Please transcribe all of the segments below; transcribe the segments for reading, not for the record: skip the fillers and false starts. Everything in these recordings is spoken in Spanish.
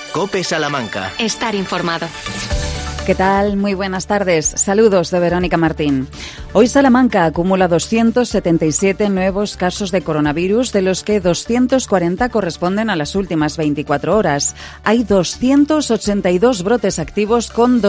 COPE Salamanca. Estar informado. ¿Qué tal? Muy buenas tardes. Saludos de Verónica Martín. Hoy Salamanca acumula 277 nuevos casos de coronavirus, de los que 240 corresponden a las últimas 24 horas. Hay 282 brotes activos con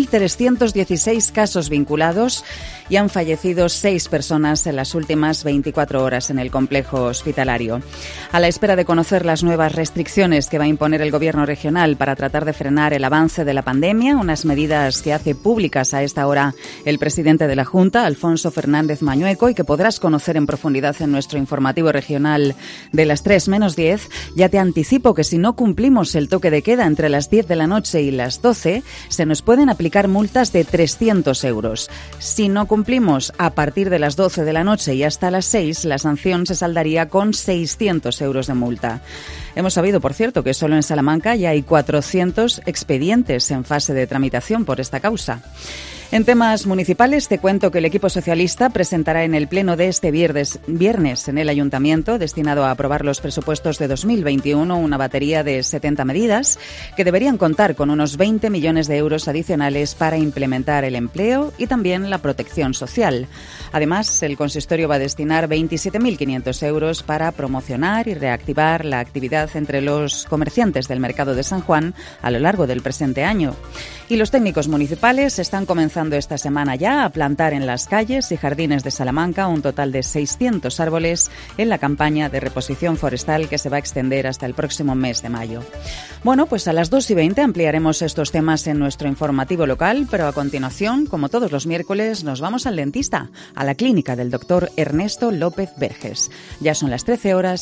2.316 casos vinculados y han fallecido 6 personas en las últimas 24 horas en el complejo hospitalario. A la espera de conocer las nuevas restricciones que va a imponer el Gobierno regional para tratar de frenar el avance de la pandemia, unas medidas que hace públicas a esta hora el presidente de la Junta, Alfonso Fernández Mañueco, y que podrás conocer en profundidad en nuestro informativo regional de las 3 menos 10, ya te anticipo que si no cumplimos el toque de queda entre las 10 de la noche y las 12, se nos pueden aplicar multas de 300 euros. Si no cumplimos a partir de las 12 de la noche y hasta las 6, la sanción se saldaría con 600 euros de multa. Hemos sabido, por cierto, que solo en Salamanca ya hay 400 expedientes en fase de tramitación por esta causa. En temas municipales, te cuento que el equipo socialista presentará en el pleno de este viernes en el Ayuntamiento, destinado a aprobar los presupuestos de 2021, una batería de 70 medidas que deberían contar con unos 20 millones de euros adicionales para implementar el empleo y también la protección social. Además, el consistorio va a destinar 27.500 euros para promocionar y reactivar la actividad entre los comerciantes del mercado de San Juan a lo largo del presente año. Y los técnicos municipales están comenzando esta semana ya a plantar en las calles y jardines de Salamanca un total de 600 árboles en la campaña de reposición forestal que se va a extender hasta el próximo mes de mayo. Bueno, pues a las 2:20 ampliaremos estos temas en nuestro informativo local, pero a continuación, como todos los miércoles, nos vamos al dentista, a la clínica del doctor Ernesto López Verges. Ya son las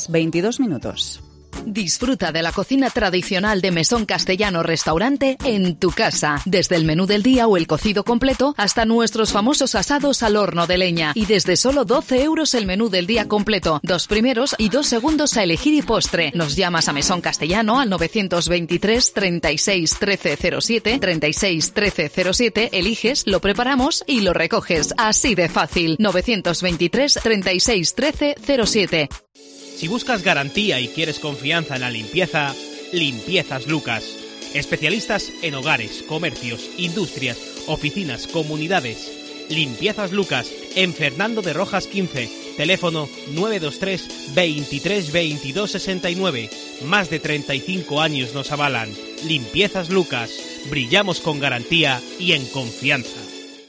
13:22. Disfruta de la cocina tradicional de Mesón Castellano Restaurante en tu casa. Desde el menú del día o el cocido completo hasta nuestros famosos asados al horno de leña. Y desde solo 12 euros el menú del día completo. 2 primeros y 2 segundos a elegir y postre. Nos llamas a Mesón Castellano al 923 36 1307, 36 1307, eliges, lo preparamos y lo recoges. Así de fácil. 923 36 1307. Si buscas garantía y quieres confianza en la limpieza, Limpiezas Lucas. Especialistas en hogares, comercios, industrias, oficinas, comunidades. Limpiezas Lucas, en Fernando de Rojas 15, teléfono 923 23 22 69. Más de 35 años nos avalan. Limpiezas Lucas, brillamos con garantía y en confianza.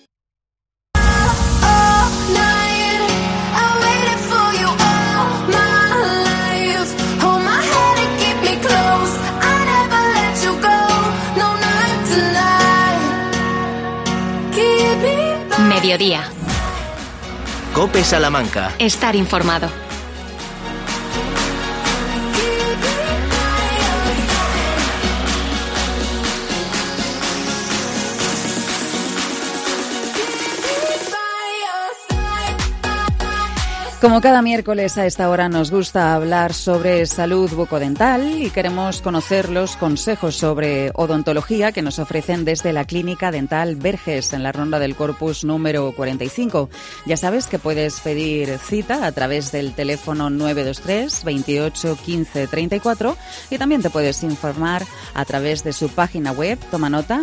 Mediodía. COPE Salamanca. Estar informado. Como cada miércoles a esta hora nos gusta hablar sobre salud bucodental y queremos conocer los consejos sobre odontología que nos ofrecen desde la Clínica Dental Verges en la Ronda del Corpus número 45. Ya sabes que puedes pedir cita a través del teléfono 923 28 15 34 y también te puedes informar a través de su página web, toma nota,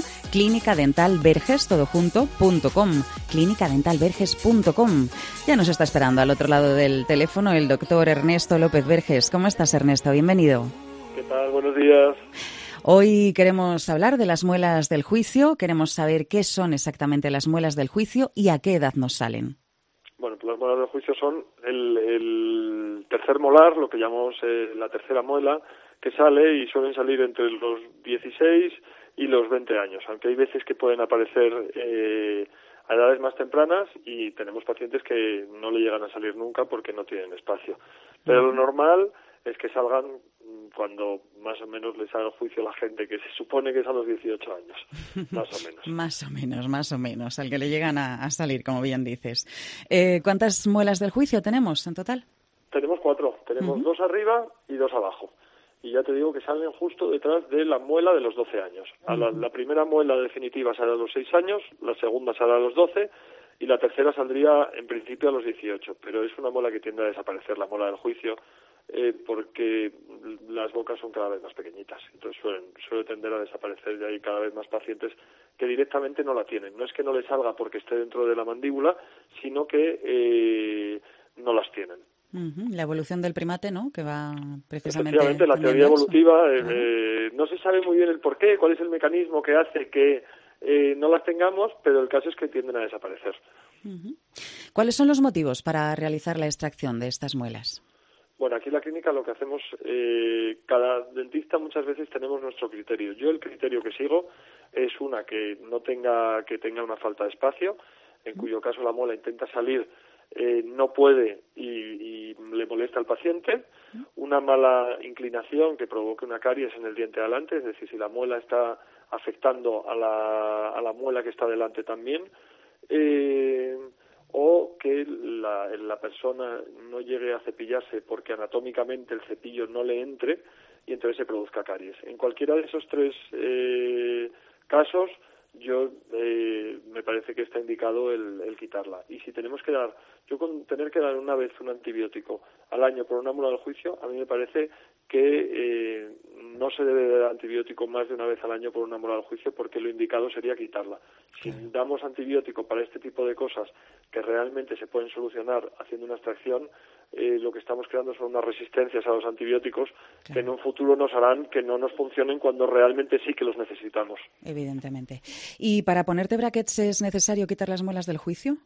clinicadentalverges.com, clinicadentalverges.com. Ya nos está esperando al otro lado del teléfono el doctor Ernesto López Verges. ¿Cómo estás, Ernesto? Bienvenido. ¿Qué tal? Buenos días. Hoy queremos hablar de las muelas del juicio. Queremos saber qué son exactamente las muelas del juicio y a qué edad nos salen. Bueno, pues las muelas del juicio son el tercer molar, lo que llamamos la tercera muela, que sale y suelen salir entre los 16 y los 20 años, aunque hay veces que pueden aparecer a edades más tempranas y tenemos pacientes que no le llegan a salir nunca porque no tienen espacio. Pero lo normal es que salgan cuando más o menos les haga juicio la gente, que se supone que es a los 18 años, más o menos. más o menos, al que le llegan a salir, como bien dices. ¿Cuántas muelas del juicio tenemos en total? Tenemos 4, tenemos 2 arriba y 2 abajo. Y ya te digo que salen justo detrás de la muela de los 12 años. La primera muela definitiva sale a los 6 años, la segunda sale a los 12 y la tercera saldría en principio a los 18. Pero es una muela que tiende a desaparecer, la muela del juicio, porque las bocas son cada vez más pequeñitas, entonces suele tender a desaparecer, y hay cada vez más pacientes que directamente no la tienen. No es que no les salga porque esté dentro de la mandíbula, sino que no las tienen. La evolución del primate, ¿no?, que va precisamente... Efectivamente, la teoría evolutiva, no se sabe muy bien el porqué, cuál es el mecanismo que hace que no las tengamos, pero el caso es que tienden a desaparecer. ¿Cuáles son los motivos para realizar la extracción de estas muelas? Bueno, aquí en la clínica lo que hacemos, cada dentista muchas veces tenemos nuestro criterio. Yo el criterio que sigo es que tenga una falta de espacio, en cuyo caso la muela intenta salir, no puede y le molesta al paciente, una mala inclinación que provoque una caries en el diente de adelante, es decir, si la muela está afectando a la muela que está delante también, o que la persona no llegue a cepillarse porque anatómicamente el cepillo no le entre y entonces se produzca caries. En cualquiera de esos tres casos, me parece que está indicado el quitarla. Y si tenemos que con tener que dar una vez un antibiótico al año por una muela del juicio, a mí me parece que no se debe dar antibiótico más de una vez al año por una muela del juicio, porque lo indicado sería quitarla. Si damos antibiótico para este tipo de cosas que realmente se pueden solucionar haciendo una extracción, lo que estamos creando son unas resistencias a los antibióticos que en un futuro nos harán que no nos funcionen cuando realmente sí que los necesitamos. Evidentemente. ¿Y para ponerte brackets es necesario quitar las muelas del juicio?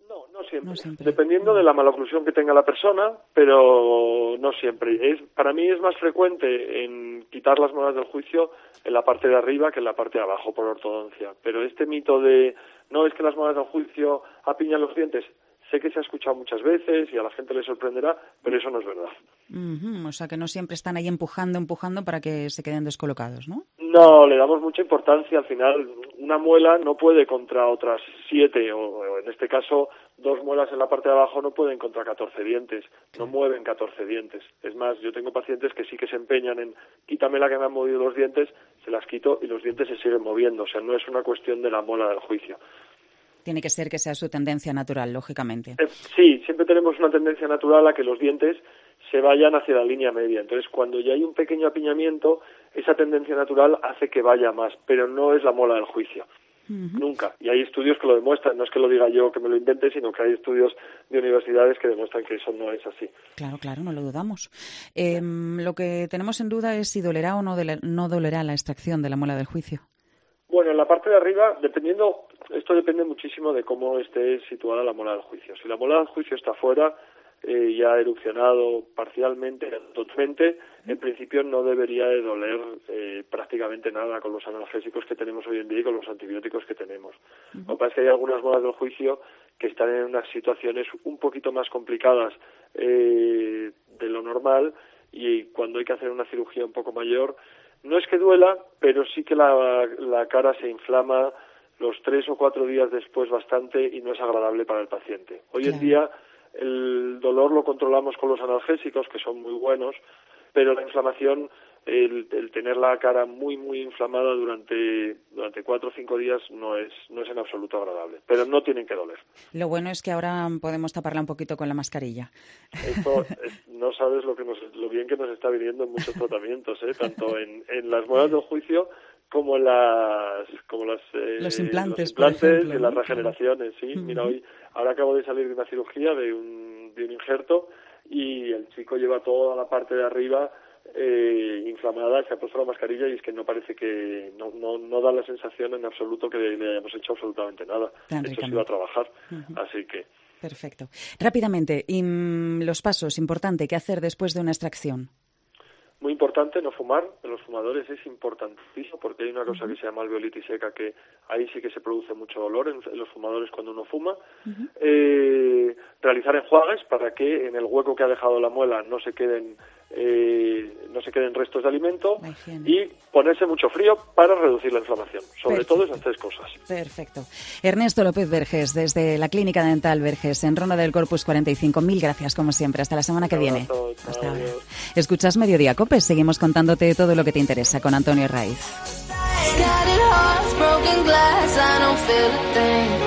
No siempre. Dependiendo de la maloclusión que tenga la persona, pero no siempre. Para mí es más frecuente en quitar las muelas del juicio en la parte de arriba que en la parte de abajo por ortodoncia. Pero este mito de no es que las muelas del juicio apiñan los dientes, sé que se ha escuchado muchas veces y a la gente le sorprenderá, pero eso no es verdad. O sea, que no siempre están ahí empujando para que se queden descolocados, ¿no? No, le damos mucha importancia. Al final, una muela no puede contra otras 7, o en este caso, 2 muelas en la parte de abajo no pueden contra 14 dientes, no mueven 14 dientes. Es más, yo tengo pacientes que sí que se empeñan en quítame la que me han movido los dientes, se las quito y los dientes se siguen moviendo. O sea, no es una cuestión de la muela del juicio. Tiene que ser que sea su tendencia natural, lógicamente. Sí, siempre tenemos una tendencia natural a que los dientes se vayan hacia la línea media. Entonces, cuando ya hay un pequeño apiñamiento, esa tendencia natural hace que vaya más, pero no es la muela del juicio. Nunca. Y hay estudios que lo demuestran. No es que lo diga yo que me lo invente, sino que hay estudios de universidades que demuestran que eso no es así. Claro, no lo dudamos. Lo que tenemos en duda es si dolerá o no dolerá la extracción de la muela del juicio. Bueno, en la parte de arriba, esto depende muchísimo de cómo esté situada la muela del juicio. Si la muela del juicio está fuera, ya ha erupcionado parcialmente, totalmente, en principio no debería de doler prácticamente nada con los analgésicos que tenemos hoy en día y con los antibióticos que tenemos. Lo que pasa es que hay algunas muelas del juicio que están en unas situaciones un poquito más complicadas de lo normal, y cuando hay que hacer una cirugía un poco mayor, no es que duela, pero sí que la cara se inflama los 3 o 4 días después bastante y no es agradable para el paciente. Hoy en día el dolor lo controlamos con los analgésicos, que son muy buenos, pero la inflamación, el tener la cara muy inflamada durante 4 o 5 días no es en absoluto agradable, pero no tienen que doler. Lo bueno es que ahora podemos taparla un poquito con la mascarilla. No sabes lo bien que nos está viniendo en muchos tratamientos, tanto en las muelas del juicio como en los implantes, por ejemplo, y en las regeneraciones. Sí, mira, ahora acabo de salir de una cirugía de un injerto y el chico lleva toda la parte de arriba inflamada, se ha puesto la mascarilla y es que no parece que no da la sensación en absoluto que le hayamos hecho absolutamente nada. De hecho, se iba a trabajar, así que... Perfecto. Rápidamente, los pasos, importante, ¿qué hacer después de una extracción? Muy importante, no fumar. En los fumadores es importantísimo porque hay una cosa que se llama alveolitis seca, que ahí sí que se produce mucho dolor en los fumadores cuando uno fuma. Realizar enjuagues para que en el hueco que ha dejado la muela no se queden restos de alimento, y ponerse mucho frío para reducir la inflamación. Sobre todo esas 3 cosas. Perfecto. Ernesto López Verges, desde la Clínica Dental Verges, en Ronda del Corpus 45. Mil gracias, como siempre. Hasta la semana que viene. Hasta ahora. Escuchas Mediodía Cope. Seguimos contándote todo lo que te interesa con Antonio Raiz.